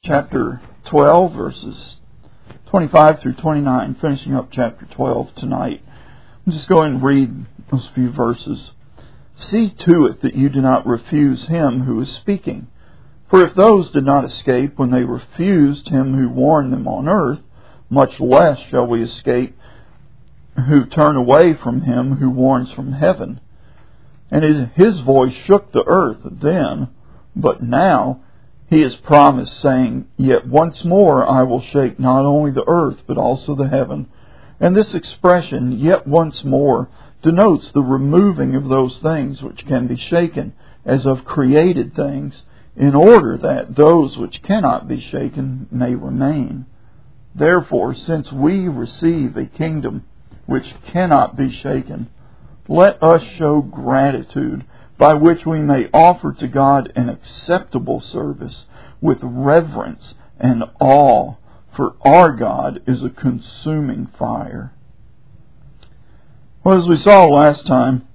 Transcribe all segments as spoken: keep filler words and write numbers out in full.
chapter twelve, verses twenty-five through twenty-nine, finishing up chapter twelve tonight. I'm just going to read those few verses. See to it that you do not refuse him who is speaking. For if those did not escape when they refused him who warned them on earth, much less shall we escape who turn away from him who warns from heaven. And his voice shook the earth then, but now he has promised, saying, Yet once more I will shake not only the earth, but also the heaven. And this expression, yet once more, denotes the removing of those things which can be shaken, as of created things, in order that those which cannot be shaken may remain. Therefore, since we receive a kingdom which cannot be shaken, let us show gratitude, by which we may offer to God an acceptable service with reverence and awe, for our God is a consuming fire. Well, as we saw last time,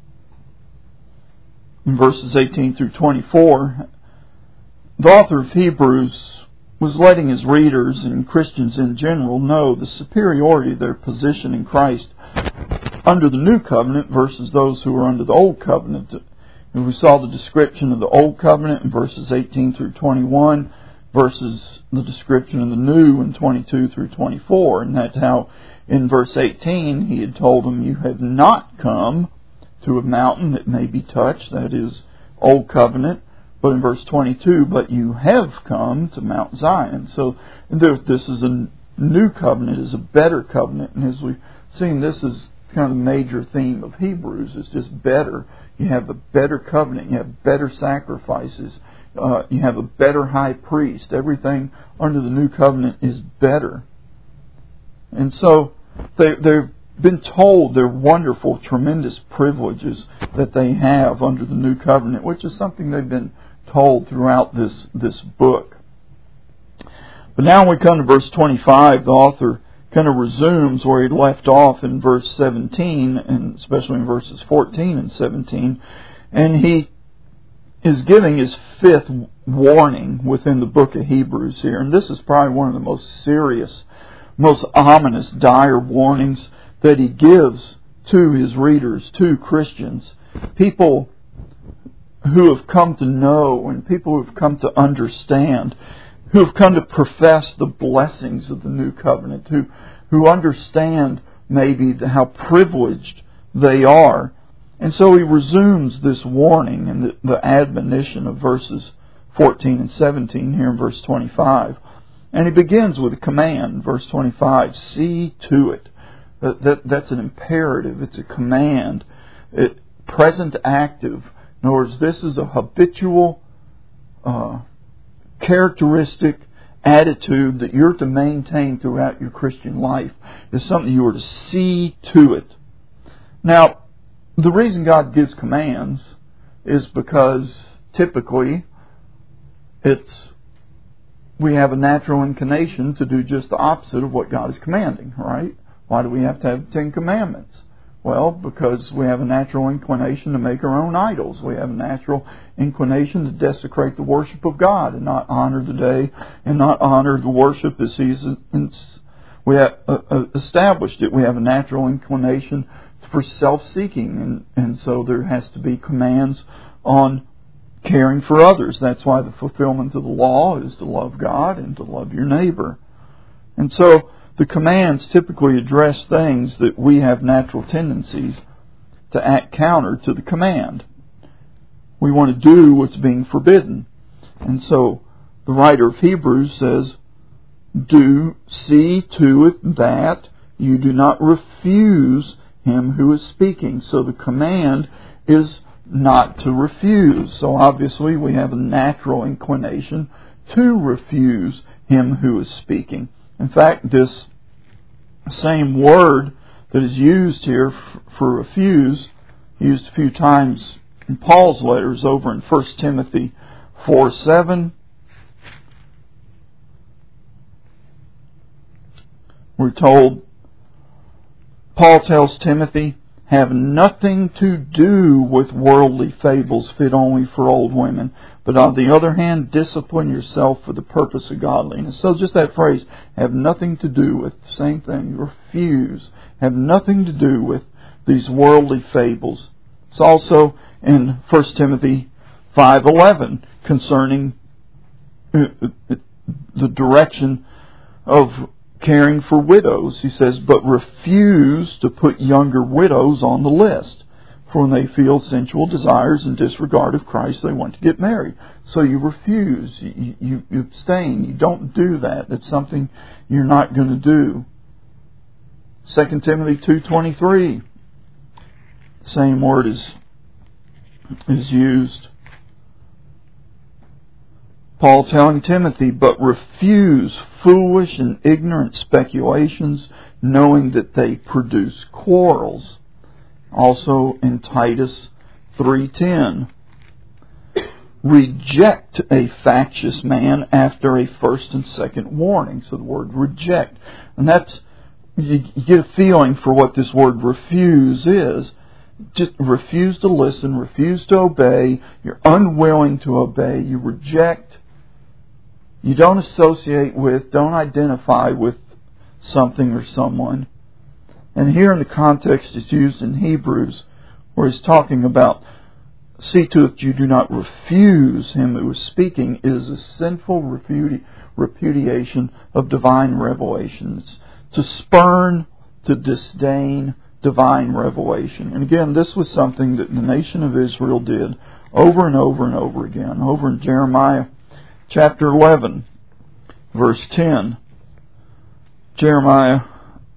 in verses eighteen through twenty-four, the author of Hebrews was letting his readers and Christians in general know the superiority of their position in Christ under the new covenant versus those who were under the old covenant. And we saw the description of the old covenant in verses eighteen through twenty-one versus the description of the new in twenty-two through twenty-four. And that's how in verse eighteen he had told them, you have not come to a mountain that may be touched, that is old covenant. But in verse twenty-two, but you have come to Mount Zion. So this is a new covenant, is a better covenant. And as we've seen, this is kind of the major theme of Hebrews. It's just better. You have a better covenant. You have better sacrifices. Uh, you have a better high priest. Everything under the new covenant is better. And so they, they've been told their wonderful, tremendous privileges that they have under the new covenant, which is something they've been told throughout this, this book. But now when we come to verse twenty-five, the author kind of resumes where he left off in verse seventeen, and especially in verses fourteen and seventeen, and he is giving his fifth warning within the book of Hebrews here. And this is probably one of the most serious, most ominous, dire warnings that he gives to his readers, to Christians, people who have come to know and people who have come to understand, who have come to profess the blessings of the new covenant, who, who understand maybe the, how privileged they are. And so he resumes this warning and the, the admonition of verses fourteen and seventeen here in verse twenty-five. And he begins with a command, verse twenty-five, see to it. That, that, that's an imperative, it's a command, it, present active. In other words, this is a habitual uh, characteristic attitude that you're to maintain throughout your Christian life. It's something you are to see to it. Now, the reason God gives commands is because typically it's we have a natural inclination to do just the opposite of what God is commanding, right? Why do we have to have Ten Commandments? Well, because we have a natural inclination to make our own idols. We have a natural inclination to desecrate the worship of God and not honor the day and not honor the worship as He's we have established it. We have a natural inclination for self-seeking, and, and so there has to be commands on caring for others. That's why the fulfillment of the law is to love God and to love your neighbor. And so the commands typically address things that we have natural tendencies to act counter to the command. We want to do what's being forbidden. And so the writer of Hebrews says, do see to it that you do not refuse him who is speaking. So the command is not to refuse. So obviously we have a natural inclination to refuse him who is speaking. In fact, this same word that is used here for refuse, used a few times in Paul's letters over in First Timothy four seven. We're told, Paul tells Timothy have nothing to do with worldly fables fit only for old women, but on the other hand, discipline yourself for the purpose of godliness. So just that phrase, have nothing to do with, same thing, refuse, have nothing to do with these worldly fables. It's also in First Timothy five eleven concerning the direction of caring for widows. He says, but refuse to put younger widows on the list, for when they feel sensual desires and disregard of Christ, they want to get married. So you refuse, you, you, you abstain, you don't do that. It's something you're not going to do. Second Timothy two twenty-three, same word is, is used. Paul telling Timothy, but refuse foolish and ignorant speculations, knowing that they produce quarrels. Also in Titus three ten, reject a factious man after a first and second warning. So the word reject. And that's, you get a feeling for what this word refuse is. Just refuse to listen, refuse to obey. You're unwilling to obey. You reject. You don't associate with, don't identify with something or someone. And here in the context it's used in Hebrews, where he's talking about, see to it you do not refuse him who is speaking, is a sinful repudi- repudiation of divine revelation. It's to spurn, to disdain divine revelation. And again, this was something that the nation of Israel did over and over and over again. Over in Jeremiah chapter eleven, verse ten, Jeremiah,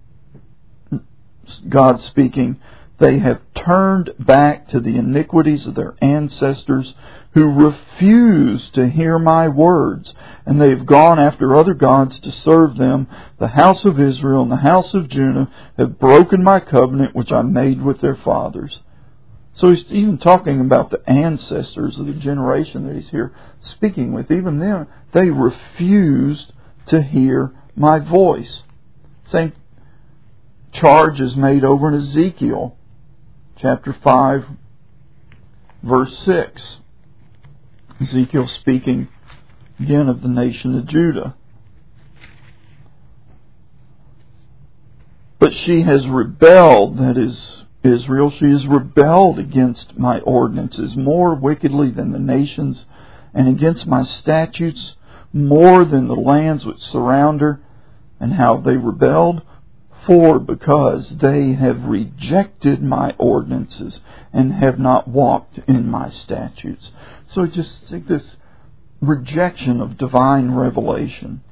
God speaking, they have turned back to the iniquities of their ancestors who refused to hear my words, and they have gone after other gods to serve them. The house of Israel and the house of Judah have broken my covenant which I made with their fathers. So he's even talking about the ancestors of the generation that he's here speaking with. Even them, they refused to hear my voice. Same charge is made over in Ezekiel chapter five, verse six. Ezekiel speaking again of the nation of Judah. But she has rebelled, that is, Israel, she has rebelled against my ordinances more wickedly than the nations, and against my statutes more than the lands which surround her. And how they rebelled? For because they have rejected my ordinances and have not walked in my statutes. So just think this rejection of divine revelation.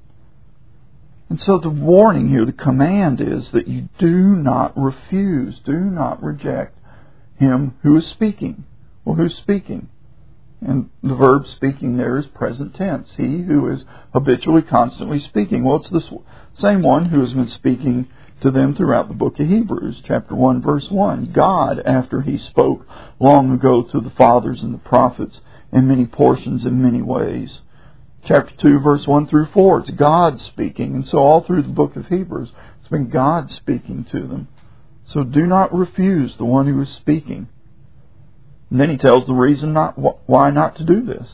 And so the warning here, the command is that you do not refuse, do not reject him who is speaking. Well, who's speaking? And the verb speaking there is present tense. He who is habitually, constantly speaking. Well, it's this same one who has been speaking to them throughout the book of Hebrews, chapter one, verse one. God, after he spoke long ago to the fathers and the prophets in many portions, in many ways. Chapter two, verse one through four, it's God speaking. And so all through the book of Hebrews, it's been God speaking to them. So do not refuse the one who is speaking. And then he tells the reason not why not to do this.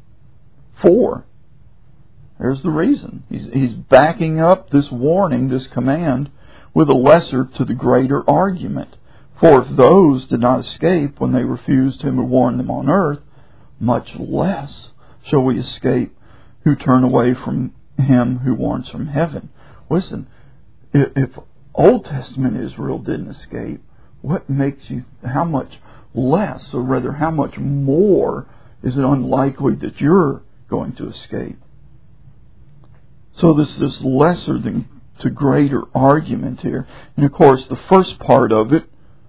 For, there's the reason. He's, he's backing up this warning, this command, with a lesser to the greater argument. For if those did not escape when they refused him who warned them on earth, much less shall we escape who turn away from him who warns from heaven. Listen, if, if Old Testament Israel didn't escape, what makes you, how much less, or rather how much more is it unlikely that you're going to escape? So this this lesser than to greater argument here. And of course the first part of it,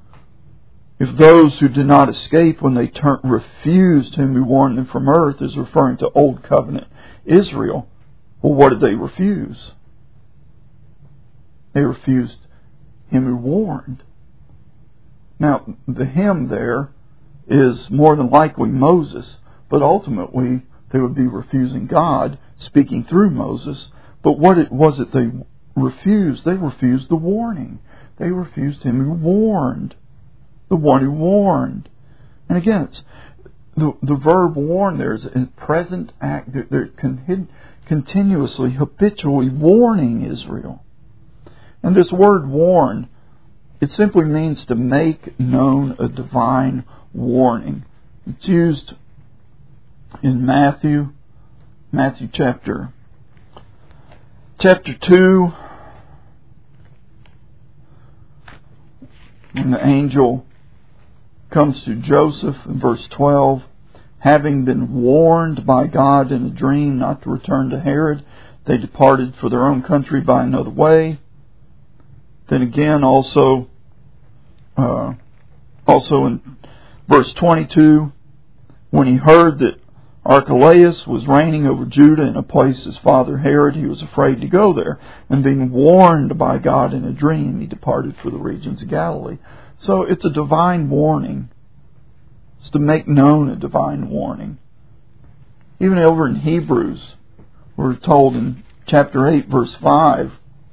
if those who did not escape when they turn, refused him who warned them from earth, is referring to Old Covenant Israel. Well, what did they refuse? They refused him who warned. Now, the him there is more than likely Moses, but ultimately they would be refusing God speaking through Moses. But what it was it they refused? They refused the warning. They refused him who warned. The one who warned. And again, it's the, the verb warn there is a present act. They're, they're con- continuously, habitually warning Israel. And this word warn, it simply means to make known a divine warning. It's used in Matthew, Matthew chapter, chapter two, when the angel comes to Joseph in verse twelve, having been warned by God in a dream not to return to Herod, they departed for their own country by another way. Then again, also, uh, also in verse twenty-two, when he heard that Archelaus was reigning over Judah in a place his father Herod, he was afraid to go there. And being warned by God in a dream, he departed for the regions of Galilee. So it's a divine warning. It's to make known a divine warning. Even over in Hebrews, we're told in chapter eight, verse five,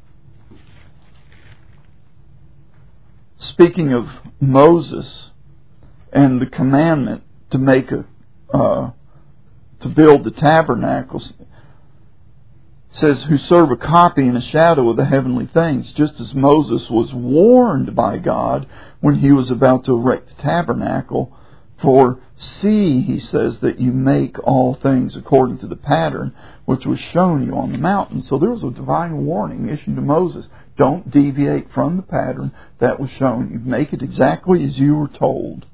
speaking of Moses and the commandment to make a uh, to build the tabernacles, says, who serve a copy and a shadow of the heavenly things, just as Moses was warned by God when he was about to erect the tabernacle. For see, he says, that you make all things according to the pattern which was shown you on the mountain. So there was a divine warning issued to Moses. Don't deviate from the pattern that was shown you. Make it exactly as you were told.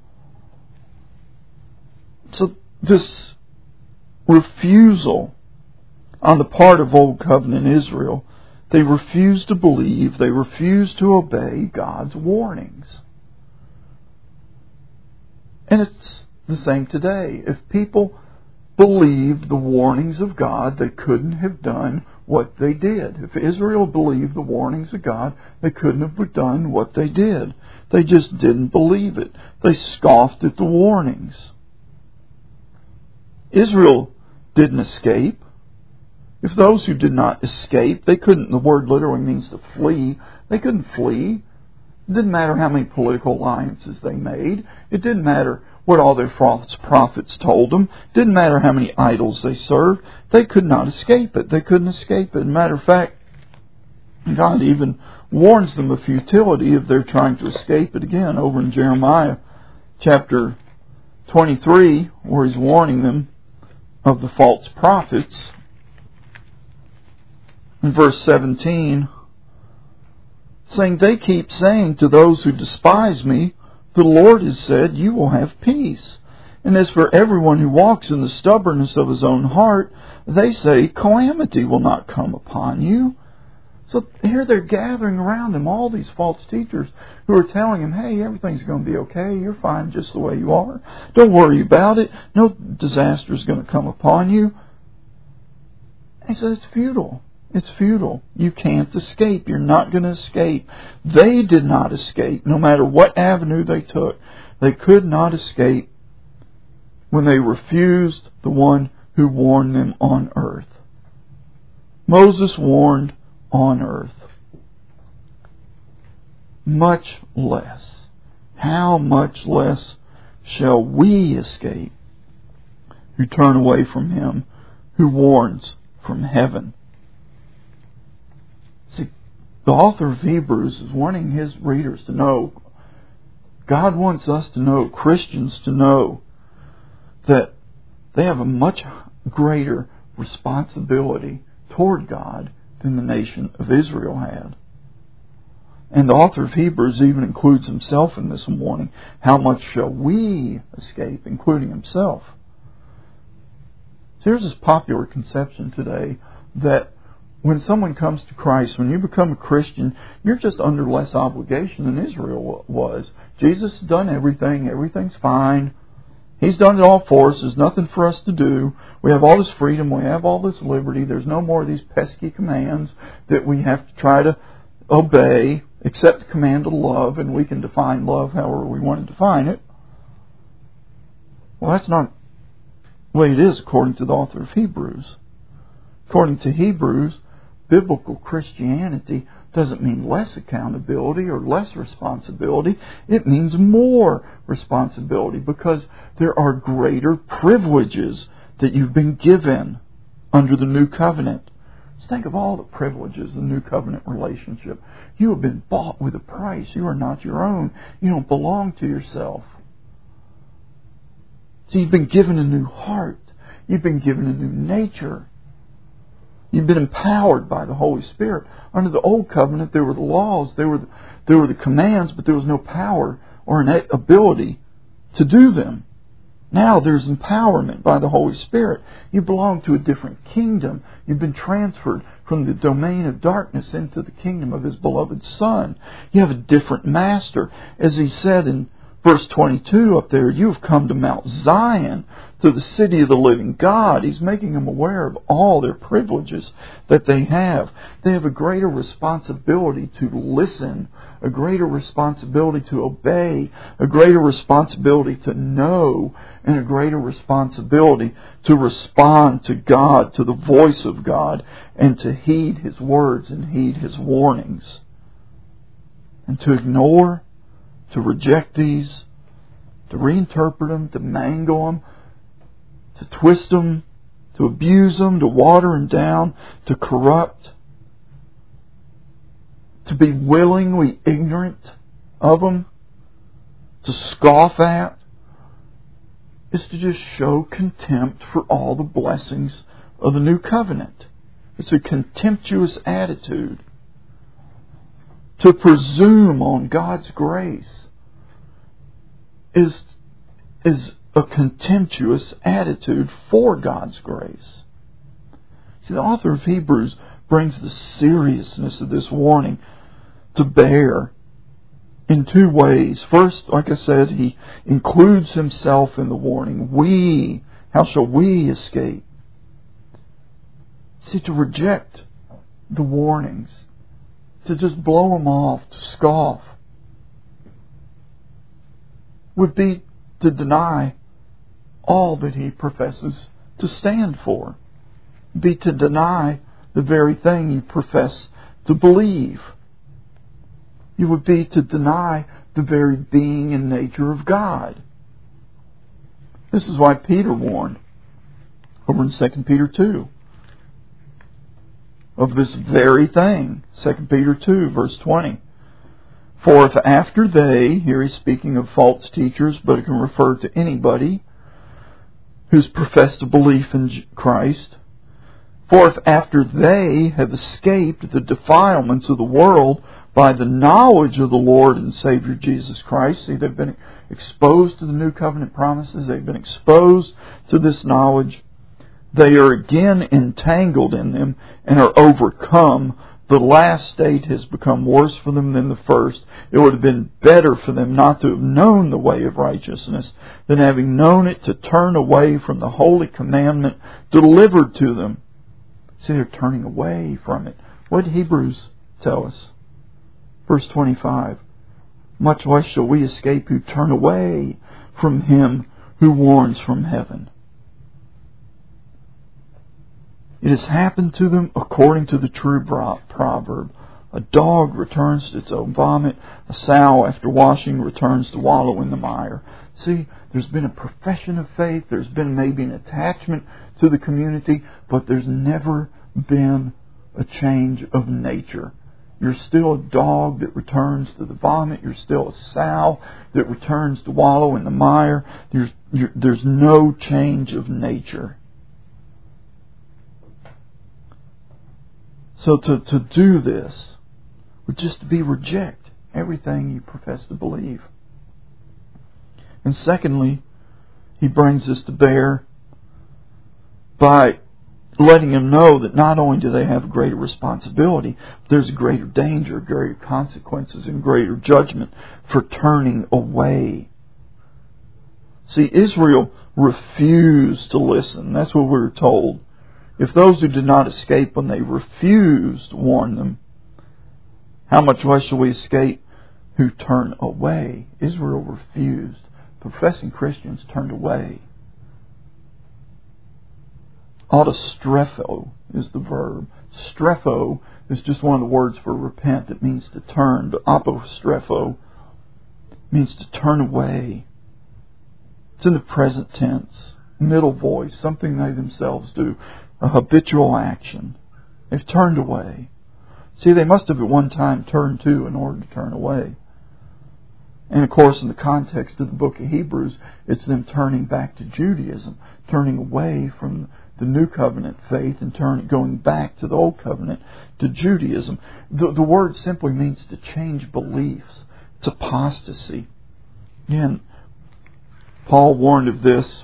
So this refusal on the part of Old Covenant Israel, they refused to believe, they refused to obey God's warnings. And it's the same today. If people believed the warnings of God, they couldn't have done what they did. If Israel believed the warnings of God, they couldn't have done what they did. They just didn't believe it. They scoffed at the warnings. Israel didn't escape. If those who did not escape, they couldn't, the word literally means to flee, they couldn't flee. It didn't matter how many political alliances they made. It didn't matter what all their false prophets told them. It didn't matter how many idols they served. They could not escape it. They couldn't escape it. As a matter of fact, God even warns them of futility if they're trying to escape it again over in Jeremiah chapter twenty-three, where He's warning them of the false prophets. In verse seventeen, saying, they keep saying to those who despise me, the Lord has said, you will have peace. And as for everyone who walks in the stubbornness of his own heart, they say, calamity will not come upon you. So here they're gathering around him, all these false teachers who are telling him, hey, everything's going to be okay. You're fine just the way you are. Don't worry about it. No disaster is going to come upon you. And he said, it's futile. It's futile. You can't escape. You're not going to escape. They did not escape. No matter what avenue they took, they could not escape when they refused the one who warned them on earth. Moses warned on earth. Much less. How much less shall we escape who turn away from Him who warns from heaven? See, the author of Hebrews is wanting his readers to know, God wants us to know, Christians to know, that they have a much greater responsibility toward God than the nation of Israel had. And the author of Hebrews even includes himself in this warning. How much shall we escape, including himself? So here's this popular conception today that when someone comes to Christ, when you become a Christian, you're just under less obligation than Israel was. Jesus has done everything. Everything's fine. He's done it all for us. There's nothing for us to do. We have all this freedom. We have all this liberty. There's no more of these pesky commands that we have to try to obey, except the command of love, and we can define love however we want to define it. Well, that's not the way it is according to the author of Hebrews. According to Hebrews, biblical Christianity doesn't mean less accountability or less responsibility. It means more responsibility, because there are greater privileges that you've been given under the new covenant. Just think of all the privileges of the new covenant relationship. You have been bought with a price. You are not your own. You don't belong to yourself. So you've been given a new heart. You've been given a new nature. You've been empowered by the Holy Spirit. Under the old covenant, there were the laws, there were the, there were the commands, but there was no power or an ability to do them. Now there's empowerment by the Holy Spirit. You belong to a different kingdom. You've been transferred from the domain of darkness into the kingdom of His beloved Son. You have a different master. As He said in verse twenty-two up there, you have come to Mount Zion, to the city of the living God. He's making them aware of all their privileges that they have. They have a greater responsibility to listen, a greater responsibility to obey, a greater responsibility to know, and a greater responsibility to respond to God, to the voice of God, and to heed His words and heed His warnings. And to ignore, to reject these, to reinterpret them, to mangle them, to twist them, to abuse them, to water them down, to corrupt, to be willingly ignorant of them, to scoff at, is to just show contempt for all the blessings of the new covenant. It's a contemptuous attitude. To presume on God's grace is, is a contemptuous attitude for God's grace. See, the author of Hebrews brings the seriousness of this warning to bear in two ways. First, like I said, he includes himself in the warning. We, how shall we escape? See, to reject the warnings, to just blow them off, to scoff, would be to deny all that he professes to stand for. Be to deny the very thing you profess to believe. You would be to deny the very being and nature of God. This is why Peter warned over in Second Peter two of this very thing. Second Peter two, verse twenty. For if after they, here he's speaking of false teachers, but it can refer to anybody who's professed a belief in Christ. For if after they have escaped the defilements of the world by the knowledge of the Lord and Savior Jesus Christ, see, they've been exposed to the new covenant promises, they've been exposed to this knowledge, they are again entangled in them and are overcome. The last state has become worse for them than the first. It would have been better for them not to have known the way of righteousness than having known it to turn away from the holy commandment delivered to them. See, they're turning away from it. What did Hebrews tell us? Verse twenty-five. Much less shall we escape who turn away from Him who warns from heaven. It has happened to them according to the true proverb. A dog returns to its own vomit. A sow, after washing, returns to wallow in the mire. See, there's been a profession of faith. There's been maybe an attachment to the community, but there's never been a change of nature. You're still a dog that returns to the vomit. You're still a sow that returns to wallow in the mire. There's, there's no change of nature. So to, to do this would just to be reject everything you profess to believe. And secondly, he brings this to bear by letting them know that not only do they have a greater responsibility, but there's a greater danger, greater consequences, and greater judgment for turning away. See, Israel refused to listen. That's what we were told. If those who did not escape when they refused warn them, how much less shall we escape who turn away? Israel refused. Professing Christians turned away. Autostrepho is the verb. Strepho is just one of the words for repent. It means to turn. But apostrepho means to turn away. It's in the present tense. Middle voice. Something they themselves do. A habitual action. They've turned away. See, they must have at one time turned to in order to turn away. And of course, in the context of the book of Hebrews, it's them turning back to Judaism, turning away from the New Covenant faith and turn, going back to the Old Covenant, to Judaism. The, the word simply means to change beliefs. It's apostasy. Again, Paul warned of this.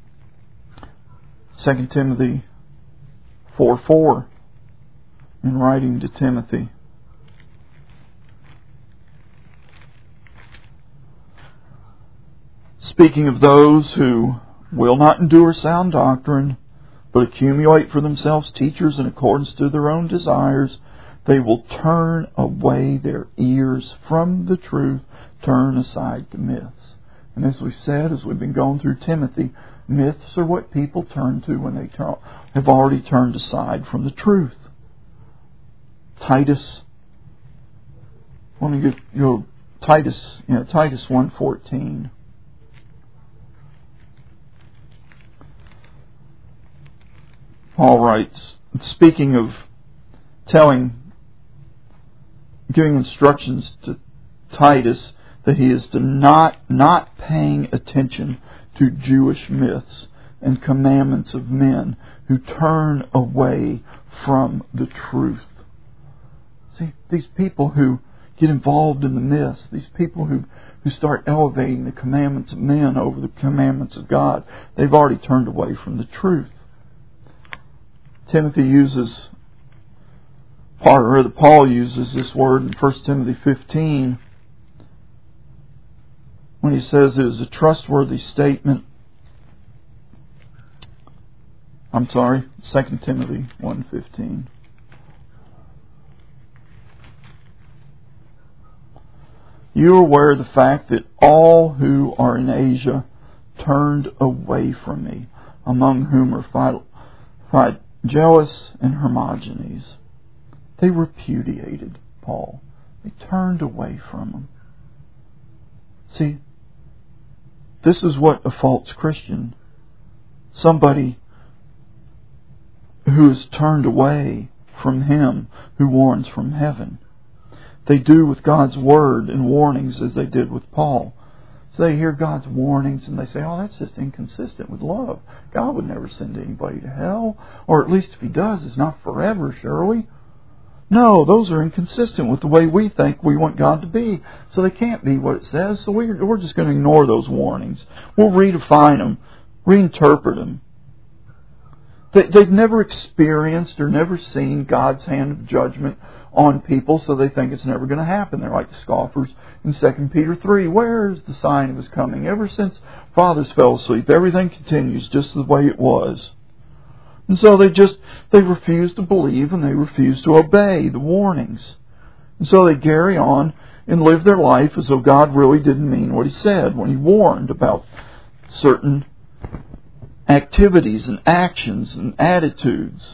Second Timothy four four, in writing to Timothy. Speaking of those who will not endure sound doctrine, but accumulate for themselves teachers in accordance to their own desires, they will turn away their ears from the truth, turn aside to myths. And as we've said, as we've been going through Timothy, myths are what people turn to when they turn, have already turned aside from the truth. Titus, I want to get you Titus, you know, Titus one fourteen. Paul writes, speaking of telling, giving instructions to Titus that he is to not not paying attention to Jewish myths and commandments of men who turn away from the truth. See, these people who get involved in the myths, these people who, who start elevating the commandments of men over the commandments of God, they've already turned away from the truth. Timothy uses, or Paul uses this word in First Timothy fifteen when he says it is a trustworthy statement. I'm sorry, Second Timothy one fifteen. You are aware of the fact that all who are in Asia turned away from me, among whom are Philo- Jealous and Hermogenes. They repudiated Paul. They turned away from him. See, this is what a false Christian, somebody who is turned away from him who warns from heaven, they do with God's word and warnings as they did with Paul. So they hear God's warnings and they say, oh, that's just inconsistent with love. God would never send anybody to hell. Or at least if He does, it's not forever, surely. No, those are inconsistent with the way we think we want God to be. So they can't be what it says. So we're, we're just going to ignore those warnings. We'll redefine them, reinterpret them. They, they've never experienced or never seen God's hand of judgment on people, so they think it's never going to happen. They're like the scoffers in Second Peter three. Where is the sign of His coming? Ever since fathers fell asleep, everything continues just the way it was. And so they just, they refuse to believe and they refuse to obey the warnings. And so they carry on and live their life as though God really didn't mean what He said when He warned about certain activities and actions and attitudes.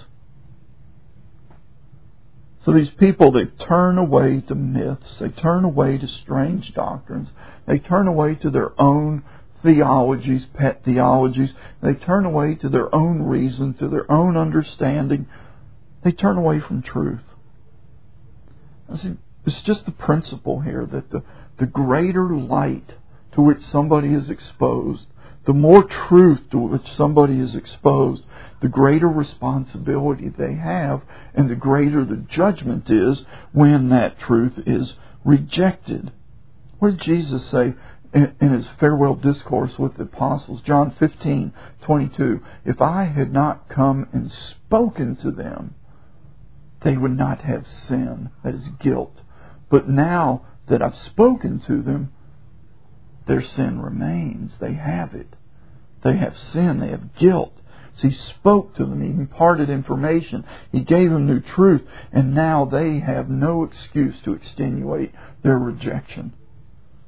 So these people, they turn away to myths. They turn away to strange doctrines. They turn away to their own theologies, pet theologies. They turn away to their own reason, to their own understanding. They turn away from truth. I see, it's just the principle here that the, the greater light to which somebody is exposed, the more truth to which somebody is exposed, the greater responsibility they have and the greater the judgment is when that truth is rejected. What did Jesus say in, in His farewell discourse with the apostles? John fifteen twenty-two. If I had not come and spoken to them, they would not have sin, that is guilt. But now that I've spoken to them, their sin remains. They have it. They have sin. They have guilt. So He spoke to them. He imparted information. He gave them new truth. And now they have no excuse to extenuate their rejection.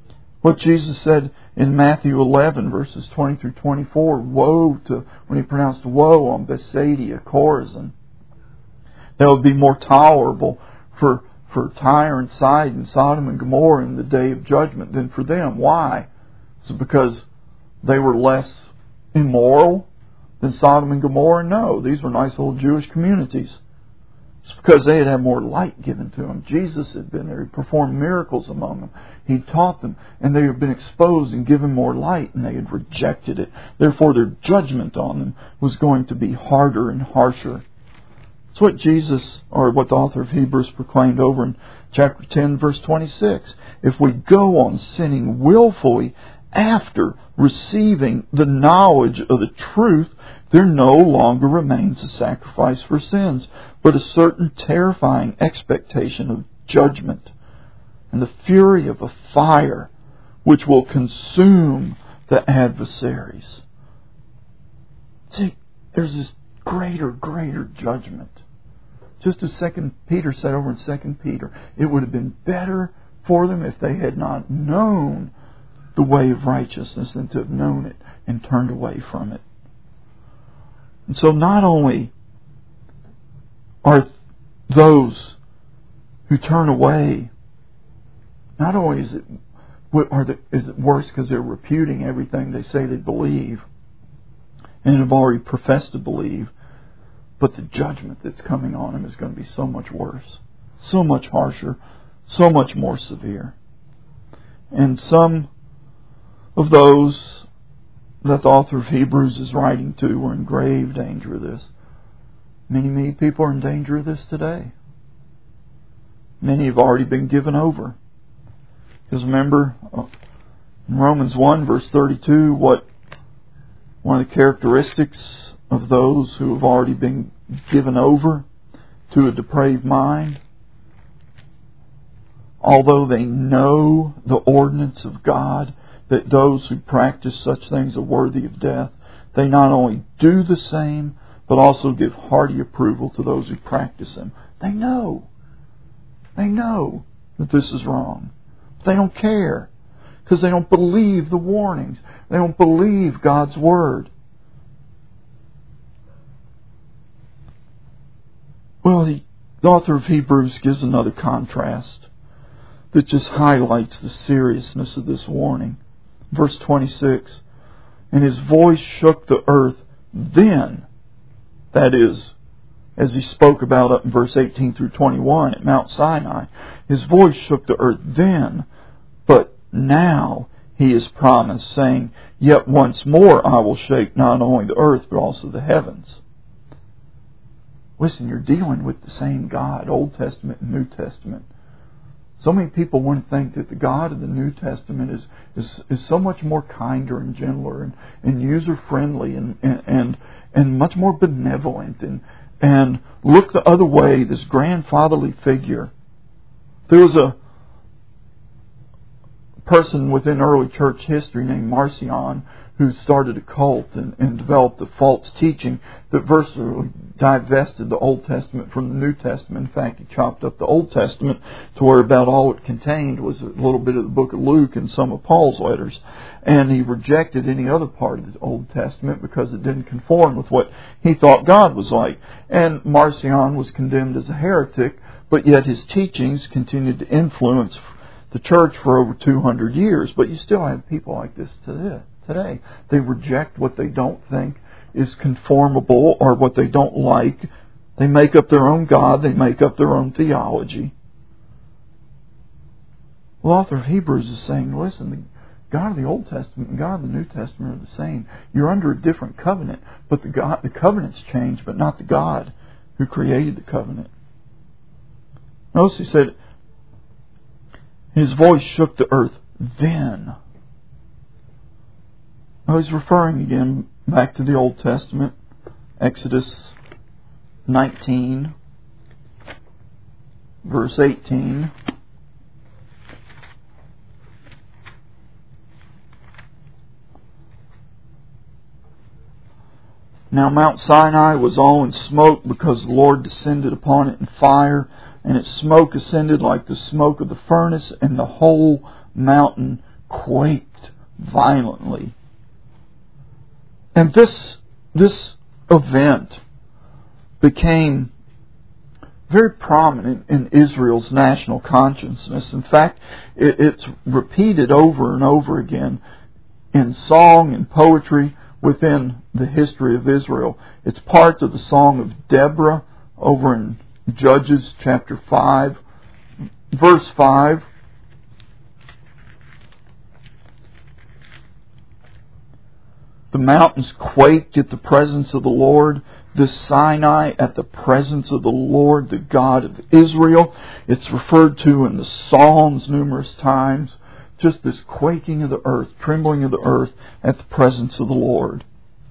What Jesus said in Matthew eleven, verses twenty through twenty-four, woe to, when He pronounced woe on Bethsaida, Chorazin. That would be more tolerable for, for Tyre and Sidon, Sodom and Gomorrah in the day of judgment than for them. Why? Is it because they were less immoral than Sodom and Gomorrah? No, these were nice little Jewish communities. It's because they had had more light given to them. Jesus had been there. He performed miracles among them. He taught them. And they had been exposed and given more light, and they had rejected it. Therefore, their judgment on them was going to be harder and harsher. It's what Jesus, or what the author of Hebrews proclaimed over in chapter ten, verse twenty-six. If we go on sinning willfully after receiving the knowledge of the truth, there no longer remains a sacrifice for sins, but a certain terrifying expectation of judgment and the fury of a fire which will consume the adversaries. See, there's this greater, greater judgment. Just as Second Peter said over in Second Peter, it would have been better for them if they had not known the way of righteousness than to have known it and turned away from it. And so not only are those who turn away, not only is it are the, is it worse because they're reputing everything they say they believe and have already professed to believe, but the judgment that's coming on them is going to be so much worse, so much harsher, so much more severe. And some of those that the author of Hebrews is writing to were in grave danger of this. Many, many people are in danger of this today. Many have already been given over. Because remember, in Romans one, verse thirty-two, what one of the characteristics of those who have already been given over to a depraved mind, although they know the ordinance of God, that those who practice such things are worthy of death, they not only do the same, but also give hearty approval to those who practice them. They know. They know that this is wrong. They don't care, because they don't believe the warnings. They don't believe God's Word. Well, the author of Hebrews gives another contrast that just highlights the seriousness of this warning. Verse twenty-six, and His voice shook the earth then, that is, as He spoke about up in verse eighteen through twenty-one at Mount Sinai. His voice shook the earth then, but now He has promised, saying, yet once more I will shake not only the earth, but also the heavens. Listen, you're dealing with the same God, Old Testament and New Testament. So many people want to think that the God of the New Testament is is, is so much more kinder and gentler and, and user-friendly and, and, and, and much more benevolent and, and look the other way, this grandfatherly figure. There was a person within early church history named Marcion who started a cult and, and developed a false teaching that virtually divested the Old Testament from the New Testament. In fact, he chopped up the Old Testament to where about all it contained was a little bit of the book of Luke and some of Paul's letters. And he rejected any other part of the Old Testament because it didn't conform with what he thought God was like. And Marcion was condemned as a heretic, but yet his teachings continued to influence the church for over two hundred years. But you still have people like this today. Today, they reject what they don't think is conformable or what they don't like. They make up their own God. They make up their own theology. The author of Hebrews is saying, listen, the God of the Old Testament and God of the New Testament are the same. You're under a different covenant, but the God, the covenant's changed, but not the God who created the covenant. Notice he said, His voice shook the earth then. I was referring again back to the Old Testament, Exodus nineteen, verse eighteen. Now Mount Sinai was all in smoke because the Lord descended upon it in fire, and its smoke ascended like the smoke of the furnace, and the whole mountain quaked violently. And this, this event became very prominent in Israel's national consciousness. In fact, it, it's repeated over and over again in song and poetry within the history of Israel. It's part of the Song of Deborah over in Judges chapter five, verse five. The mountains quaked at the presence of the Lord, the Sinai at the presence of the Lord, the God of Israel. It's referred to in the Psalms numerous times. Just this quaking of the earth, trembling of the earth at the presence of the Lord.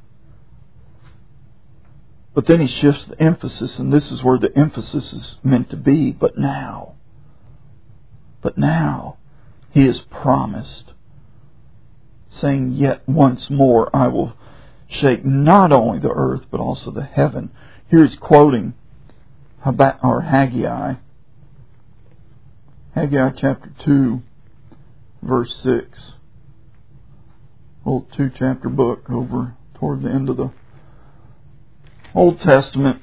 But then he shifts the emphasis, and this is where the emphasis is meant to be. But now, but now, he has promised, saying, yet once more I will shake not only the earth, but also the heaven. Here he's quoting Hab- or Haggai. Haggai chapter two, verse six. Little two-chapter book over toward the end of the Old Testament.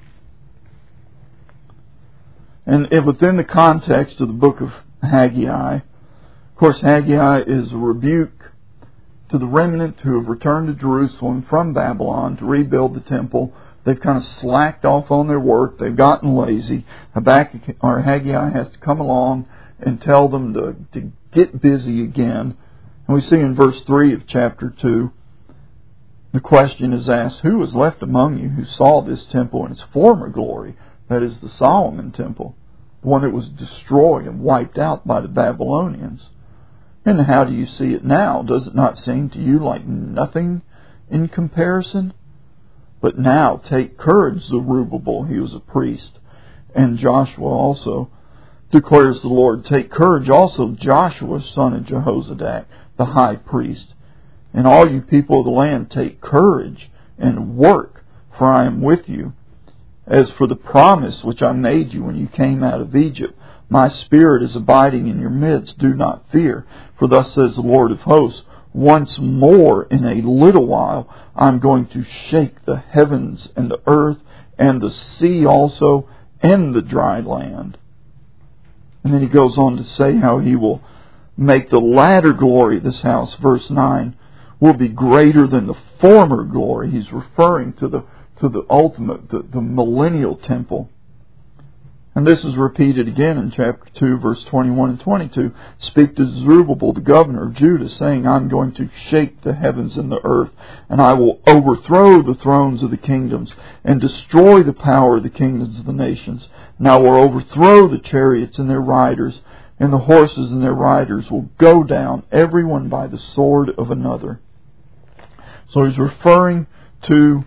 And within the context of the book of Haggai, of course, Haggai is a rebuke to the remnant who have returned to Jerusalem from Babylon to rebuild the temple. They've kind of slacked off on their work. They've gotten lazy. Habakkuk or Haggai has to come along and tell them to, to get busy again. And we see in verse three of chapter two, the question is asked, who was left among you who saw this temple in its former glory? That is the Solomon temple, the one that was destroyed and wiped out by the Babylonians. And how do you see it now? Does it not seem to you like nothing in comparison? But now take courage, Zerubbabel, he was a priest, and Joshua also, declares the Lord. Take courage also, Joshua, son of Jehozadak, the high priest. And all you people of the land, take courage and work, for I am with you. As for the promise which I made you when you came out of Egypt, my spirit is abiding in your midst. Do not fear. For thus says the Lord of hosts, once more in a little while I'm going to shake the heavens and the earth and the sea also and the dry land. And then he goes on to say how he will make the latter glory of this house, verse nine, will be greater than the former glory. He's referring to the to the ultimate, the, the millennial temple. And this is repeated again in chapter two, verse twenty-one and twenty-two. Speak to Zerubbabel, the governor of Judah, saying, I'm going to shake the heavens and the earth, and I will overthrow the thrones of the kingdoms, and destroy the power of the kingdoms of the nations. And I will overthrow the chariots and their riders, and the horses and their riders will go down, every one by the sword of another. So he's referring to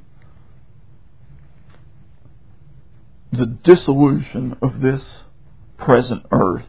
the dissolution of this present earth.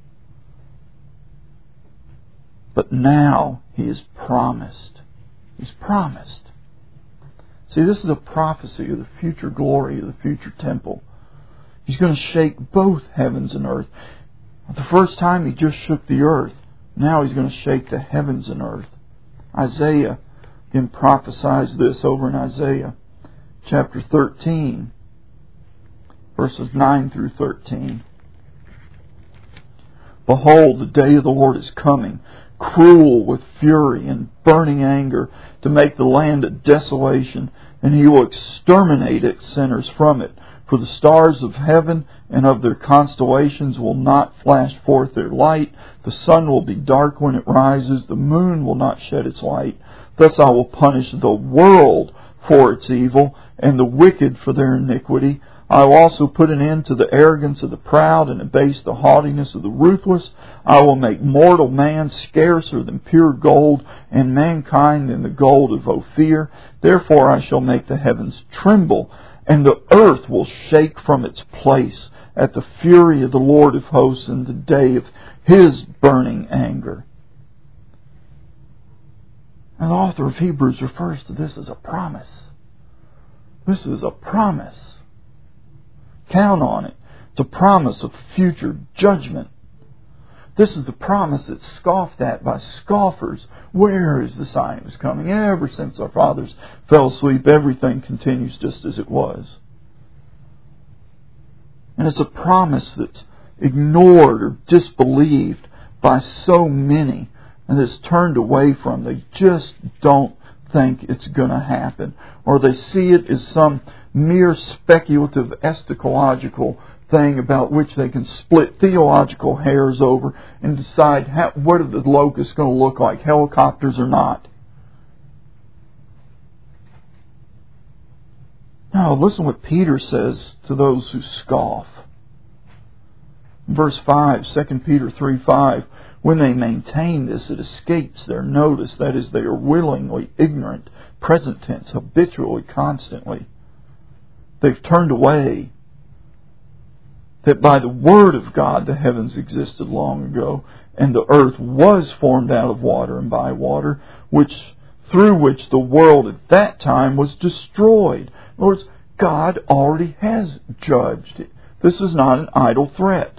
But now he has promised. He's promised. See, this is a prophecy of the future glory of the future temple. He's going to shake both heavens and earth. The first time he just shook the earth. Now he's going to shake the heavens and earth. Isaiah then prophesies this over in Isaiah chapter thirteen. Verses nine through thirteen. Behold, the day of the Lord is coming, cruel with fury and burning anger, to make the land a desolation, and he will exterminate its sinners from it. For the stars of heaven and of their constellations will not flash forth their light. The sun will be dark when it rises. The moon will not shed its light. Thus I will punish the world for its evil, and the wicked for their iniquity. I will also put an end to the arrogance of the proud and abase the haughtiness of the ruthless. I will make mortal man scarcer than pure gold, and mankind than the gold of Ophir. Therefore I shall make the heavens tremble, and the earth will shake from its place at the fury of the Lord of hosts in the day of his burning anger. And the author of Hebrews refers to this as a promise. This is a promise. Count on it. It's a promise of future judgment. This is the promise that's scoffed at by scoffers. Where is the sign it was coming? Ever since our fathers fell asleep, everything continues just as it was. And it's a promise that's ignored or disbelieved by so many, and that's turned away from. They just don't think it's going to happen. Or they see it as some mere speculative eschatological thing about which they can split theological hairs over and decide how, what are the locusts going to look like, helicopters or not. Now, listen what Peter says to those who scoff. Verse five, Second Peter three five, when they maintain this, it escapes their notice. That is, they are willingly ignorant, present tense, habitually, constantly. They've turned away. That by the Word of God the heavens existed long ago, and the earth was formed out of water and by water, which through which the world at that time was destroyed. In other words, God already has judged. This is not an idle threat.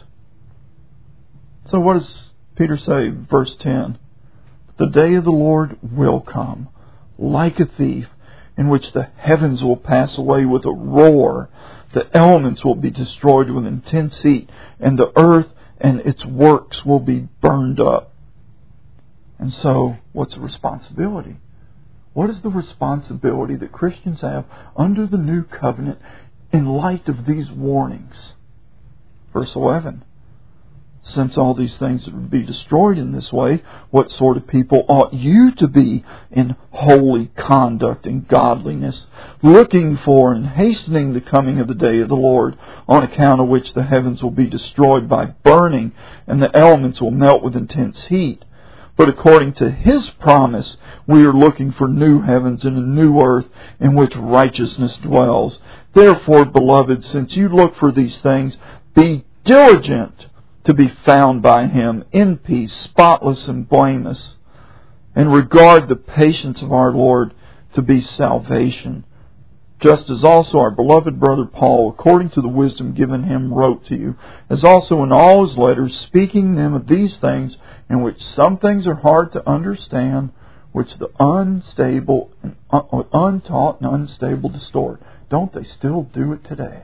So what does Peter say, verse ten? The day of the Lord will come, like a thief, in which the heavens will pass away with a roar, the elements will be destroyed with intense heat, and the earth and its works will be burned up. And so, what's the responsibility? What is the responsibility that Christians have under the new covenant in light of these warnings? Verse eleven. Since all these things would be destroyed in this way, what sort of people ought you to be in holy conduct and godliness, looking for and hastening the coming of the day of the Lord, on account of which the heavens will be destroyed by burning, and the elements will melt with intense heat? But according to His promise, we are looking for new heavens and a new earth in which righteousness dwells. Therefore, beloved, since you look for these things, be diligent to be found by Him in peace, spotless and blameless, and regard the patience of our Lord to be salvation. Just as also our beloved brother Paul, according to the wisdom given him, wrote to you, as also in all his letters, speaking them of these things, in which some things are hard to understand, which the unstable and untaught and unstable distort. Don't they still do it today?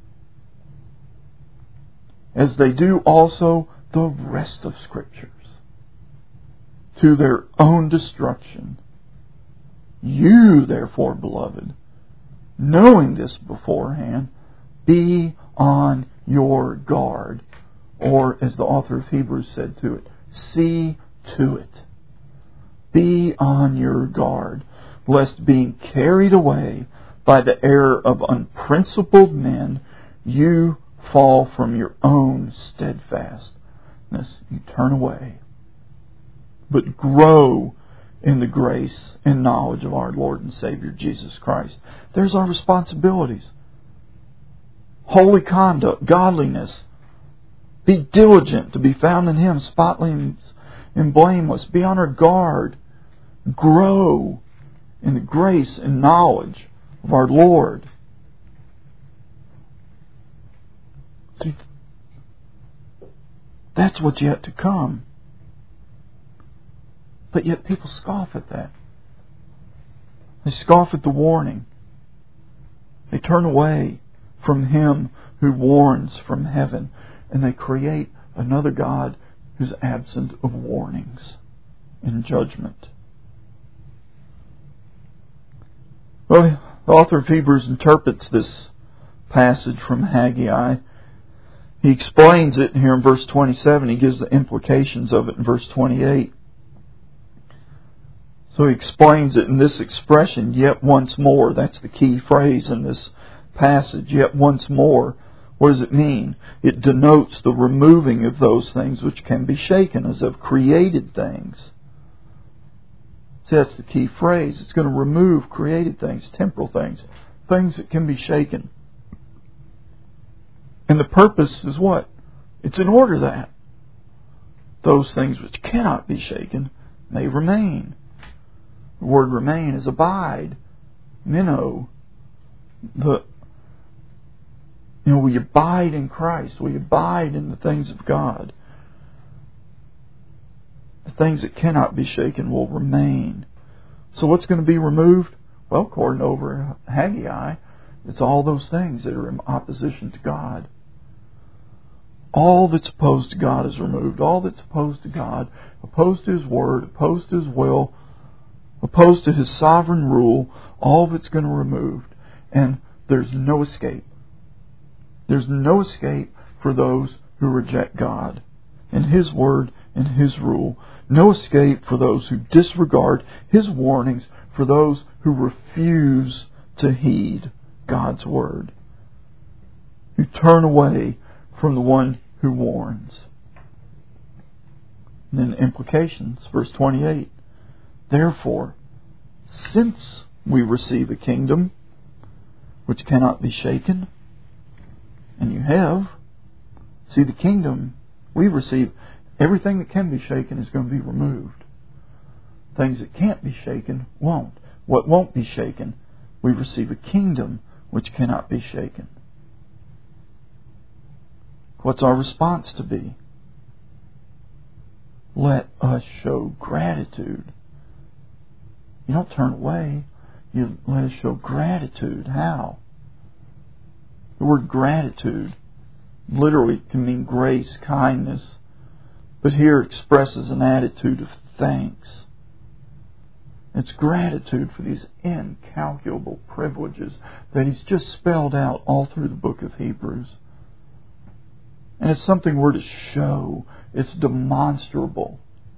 As they do also the rest of Scriptures, to their own destruction. You, therefore, beloved, knowing this beforehand, be on your guard. Or, as the author of Hebrews said to it, see to it. Be on your guard, lest being carried away by the error of unprincipled men, you fall from your own steadfastness. You turn away. But grow in the grace and knowledge of our Lord and Savior Jesus Christ. There's our responsibilities. Holy conduct, godliness. Be diligent to be found in Him, spotless and blameless. Be on our guard. Grow in the grace and knowledge of our Lord. See, that's what's yet to come. But yet people scoff at that. They scoff at the warning. They turn away from Him who warns from heaven, and they create another God who's absent of warnings and judgment. Well, the author of Hebrews interprets this passage from Haggai. He explains it here in verse twenty-seven. He gives the implications of it in verse twenty-eight. So he explains it in this expression, yet once more. That's the key phrase in this passage, yet once more. What does it mean? It denotes the removing of those things which can be shaken, as of created things. See, that's the key phrase. It's going to remove created things, temporal things, things that can be shaken. And the purpose is what? It's in order that those things which cannot be shaken may remain. The word remain is abide. Minnow. The, you know, we abide in Christ. We abide in the things of God. The things that cannot be shaken will remain. So what's going to be removed? Well, according over Haggai, it's all those things that are in opposition to God. All that's opposed to God is removed. All that's opposed to God, opposed to His Word, opposed to His will, opposed to His sovereign rule, all of it's going to be removed. And there's no escape. There's no escape for those who reject God and His Word and His rule. No escape for those who disregard His warnings, for those who refuse to heed God's Word, who turn away from the one who warns. And then implications, verse twenty-eight. Therefore, since we receive a kingdom which cannot be shaken, and you have, see, the kingdom we receive, everything that can be shaken is going to be removed. Things that can't be shaken won't. What won't be shaken, we receive a kingdom which cannot be shaken. What's our response to be? Let us show gratitude. You don't turn away. You let us show gratitude. How? The word gratitude literally can mean grace, kindness, but here expresses an attitude of thanks. It's gratitude for these incalculable privileges that He's just spelled out all through the book of Hebrews. And it's something we're to show. It's demonstrable.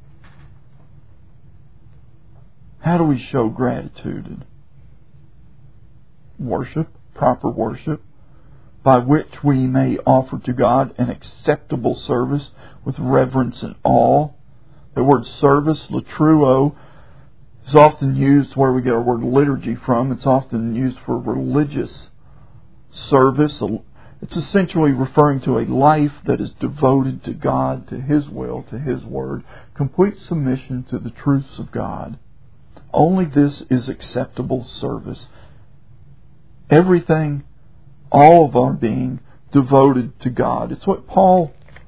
How do we show gratitude? Worship, proper worship, by which we may offer to God an acceptable service with reverence and awe. The word service, latruo, is often used where we get our word liturgy from. It's often used for religious service. It's essentially referring to a life that is devoted to God, to His will, to His Word, complete submission to the truths of God. Only this is acceptable service. Everything, all of our being, devoted to God. It's what Paul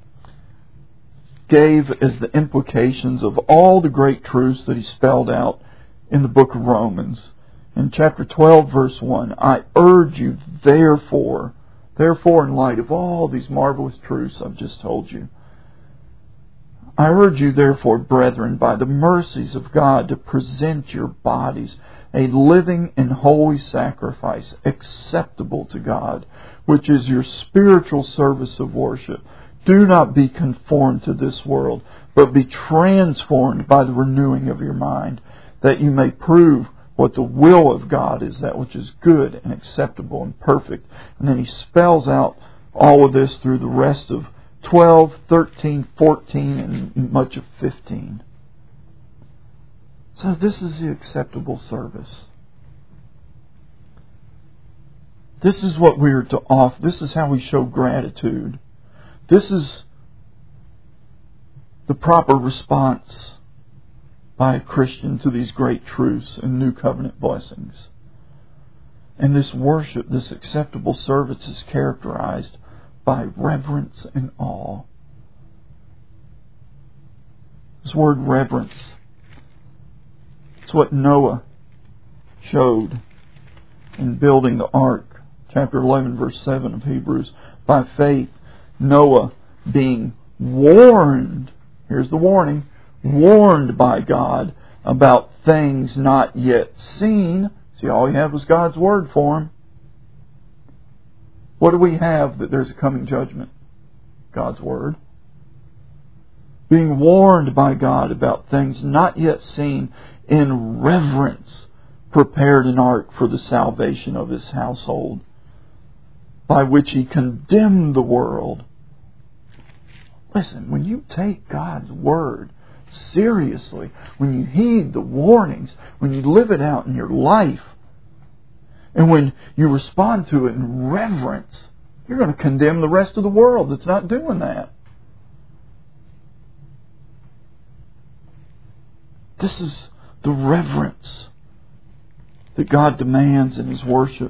gave as the implications of all the great truths that he spelled out in the book of Romans. In chapter twelve, verse one, I urge you, therefore, Therefore, in light of all these marvelous truths I've just told you, I urge you, therefore, brethren, by the mercies of God, to present your bodies a living and holy sacrifice, acceptable to God, which is your spiritual service of worship. Do not be conformed to this world, but be transformed by the renewing of your mind, that you may prove what the will of God is, that which is good and acceptable and perfect. And then he spells out all of this through the rest of twelve, thirteen, fourteen, and much of fifteen. So this is the acceptable service. This is what we are to offer. This is how we show gratitude. This is the proper response by a Christian to these great truths and new covenant blessings. And this worship, this acceptable service, is characterized by reverence and awe. This word reverence, it's what Noah showed in building the ark. Chapter eleven, verse seven of Hebrews. By faith, Noah, being warned, here's the warning, warned by God about things not yet seen. See, all he had was God's Word for him. What do we have that there's a coming judgment? God's Word. Being warned by God about things not yet seen, in reverence prepared an ark for the salvation of his household, by which he condemned the world. Listen, when you take God's Word seriously, when you heed the warnings, when you live it out in your life, and when you respond to it in reverence, you're going to condemn the rest of the world that's not doing that. This is the reverence that God demands in His worship.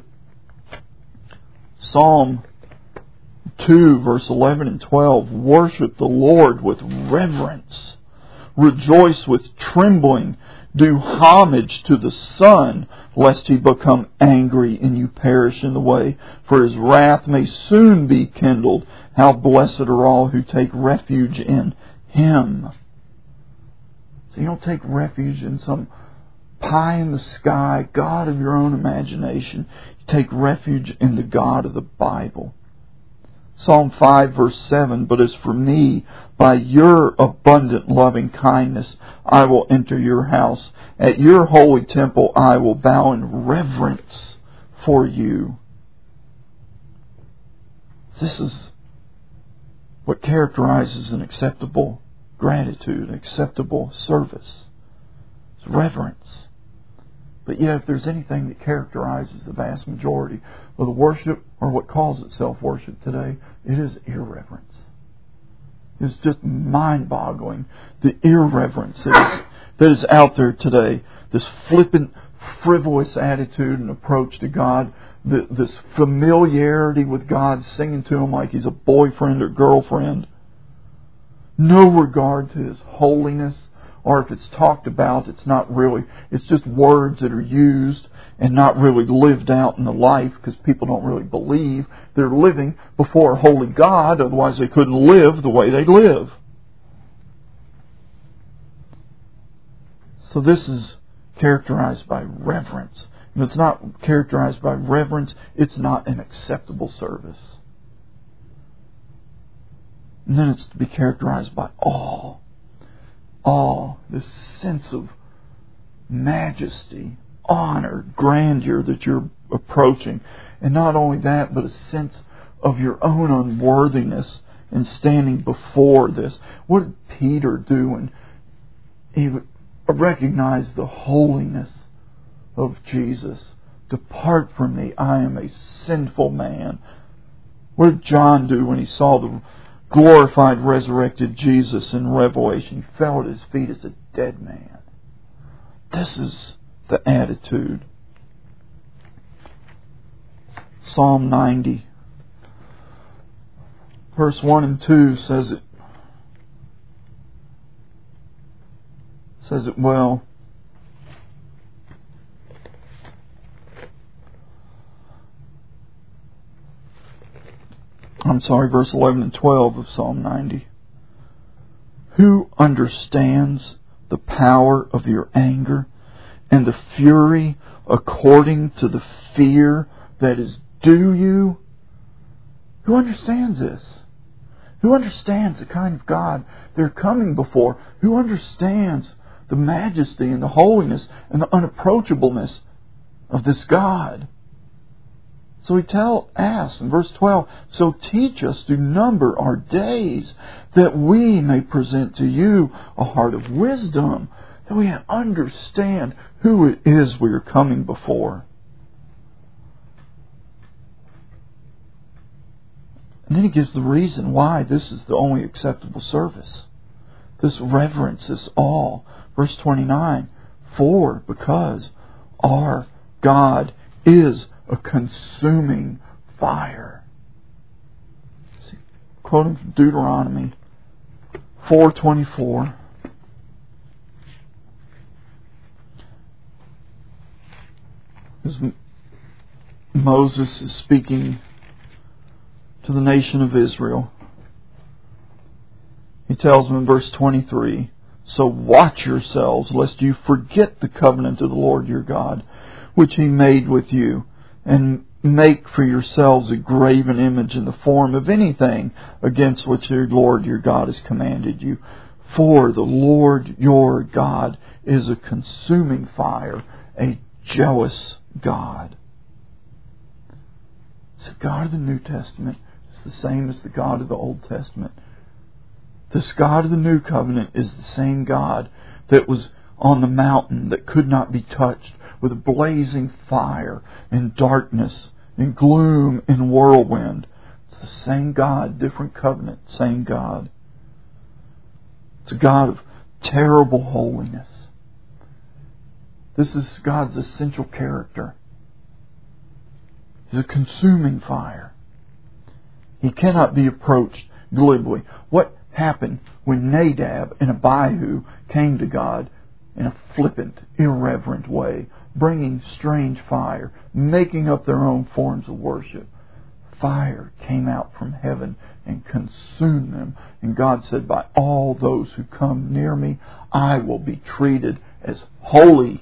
Psalm two, verse eleven and twelve, worship the Lord with reverence. Rejoice with trembling. Do homage to the Son, lest He become angry and you perish in the way, for His wrath may soon be kindled. How blessed are all who take refuge in Him. So you don't take refuge in some pie in the sky, God of your own imagination. You take refuge in the God of the Bible. Psalm five verse seven, but as for me, by your abundant loving kindness, I will enter your house. At your holy temple, I will bow in reverence for you. This is what characterizes an acceptable gratitude, acceptable service. It's reverence. But yet, if there's anything that characterizes the vast majority of the worship, or what calls itself worship today, it is irreverence. It's just mind-boggling, the irreverence that is, that is out there today. This flippant, frivolous attitude and approach to God, the, this familiarity with God, singing to Him like He's a boyfriend or girlfriend. No regard to His holiness. Or if it's talked about, it's not really, it's just words that are used and not really lived out in the life, because people don't really believe they're living before a holy God, otherwise they couldn't live the way they live. So this is characterized by reverence. If it's not characterized by reverence, it's not an acceptable service. And then it's to be characterized by awe. Awe, this sense of majesty, honor, grandeur that you're approaching. And not only that, but a sense of your own unworthiness in standing before this. What did Peter do when he recognized the holiness of Jesus? Depart from me, I am a sinful man. What did John do when he saw the glorified, resurrected Jesus in Revelation? He fell at His feet as a dead man. This is the attitude. Psalm ninety, verse one and two says it, says it well. I'm sorry, verse eleven and twelve of Psalm ninety. Who understands the power of your anger and the fury according to the fear that is due you? Who understands this? Who understands the kind of God they're coming before? Who understands the majesty and the holiness and the unapproachableness of this God? So he tell, asks in verse twelve, so teach us to number our days, that we may present to you a heart of wisdom, that we understand who it is we are coming before. And then he gives the reason why this is the only acceptable service. This reverence, this awe. Verse twenty-nine, for, because our God is a consuming fire. See, quoting from Deuteronomy four twenty-four. As Moses is speaking to the nation of Israel, he tells them in verse twenty-three, so watch yourselves, lest you forget the covenant of the Lord your God, which He made with you, and make for yourselves a graven image in the form of anything against which your Lord your God has commanded you. For the Lord your God is a consuming fire, a jealous God. So the God of the New Testament is the same as the God of the Old Testament. This God of the New Covenant is the same God that was on the mountain that could not be touched, with blazing fire and darkness and gloom and whirlwind. It's the same God, different covenant, same God. It's a God of terrible holiness. This is God's essential character. He's a consuming fire. He cannot be approached glibly. What happened when Nadab and Abihu came to God in a flippant, irreverent way, bringing strange fire, making up their own forms of worship. Fire came out from heaven and consumed them. And God said, by all those who come near me, I will be treated as holy.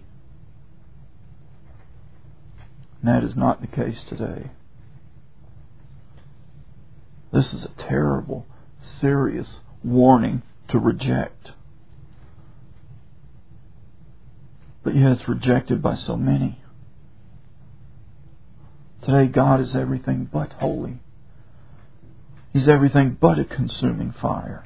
And that is not the case today. This is a terrible, serious warning to reject. But yet it's rejected by so many. Today God is everything but holy. He's everything but a consuming fire.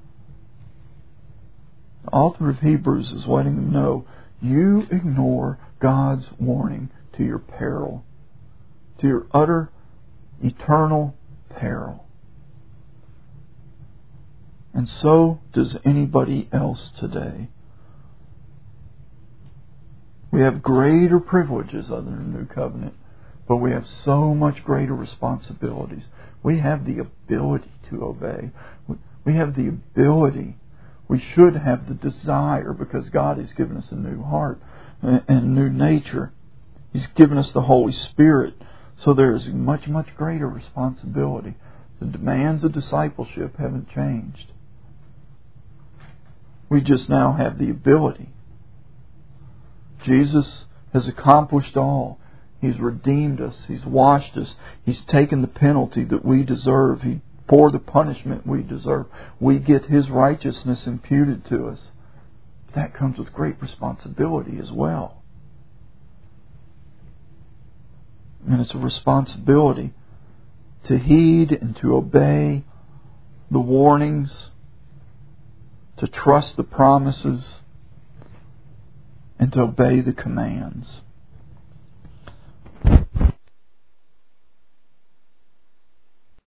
The author of Hebrews is letting them know, you ignore God's warning to your peril, to your utter, eternal peril. And so does anybody else today. We have greater privileges under the New Covenant, but we have so much greater responsibilities. We have the ability to obey. We have the ability. We should have the desire, because God has given us a new heart and a new nature. He's given us the Holy Spirit. So there is much, much greater responsibility. The demands of discipleship haven't changed. We just now have the ability. Jesus has accomplished all. He's redeemed us. He's washed us. He's taken the penalty that we deserve. He bore the punishment we deserve. We get His righteousness imputed to us. That comes with great responsibility as well. And it's a responsibility to heed and to obey the warnings, to trust the promises, and to obey the commands.